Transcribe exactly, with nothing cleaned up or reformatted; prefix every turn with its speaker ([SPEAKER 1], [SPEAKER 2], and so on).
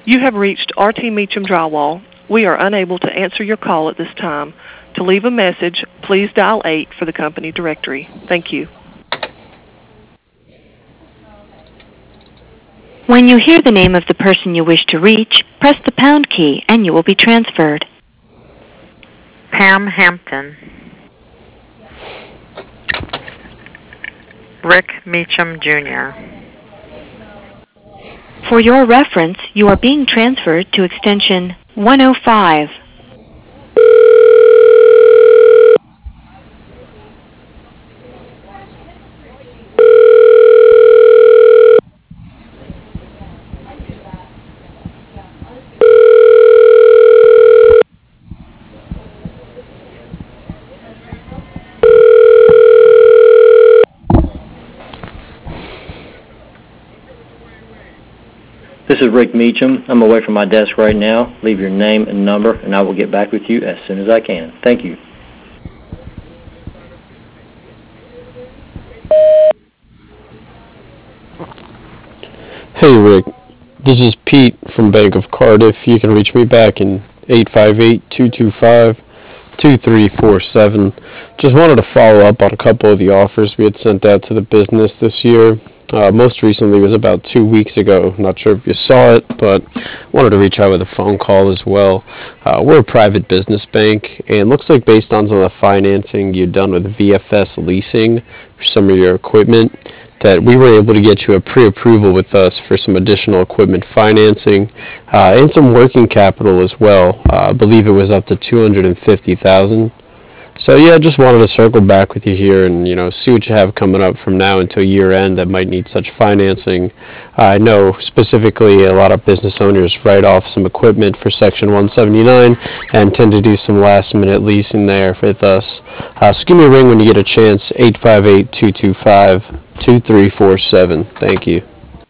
[SPEAKER 1] You have reached R T Meacham Drywall. We are unable to answer your call at this time. To leave a message, please dial eight for the company directory. Thank you.
[SPEAKER 2] When you hear the name of the person you wish to reach, press the pound key and you will be transferred.
[SPEAKER 3] Pam Hampton. Rick Meacham, Junior
[SPEAKER 2] For your reference, you are being transferred to extension one oh five.
[SPEAKER 4] This is Rick Meacham. I'm away from my desk right now. Leave your name and number, and I will get back with you as soon as I can. Thank you.
[SPEAKER 5] Hey Rick, this is Pete from Bank of Cardiff. You can reach me back in eight five eight, two two five, two three four seven. Just wanted to follow up on a couple of the offers we had sent out to the business this year. Uh, most recently was about two weeks ago. Not sure if you saw it, but wanted to reach out with a phone call as well. Uh, we're a private business bank, and looks like based on some of the financing you've done with V F S Leasing for some of your equipment, that we were able to get you a pre-approval with us for some additional equipment financing uh, and some working capital as well. Uh, I believe it was up to two hundred fifty thousand dollars. So yeah, just wanted to circle back with you here and, you know, see what you have coming up from now until year end that might need such financing. I know specifically a lot of business owners write off some equipment for Section one seventy-nine and tend to do some last minute leasing there with us. Uh, so give me a ring when you get a chance, eight five eight, two two five, two three four seven. Thank you.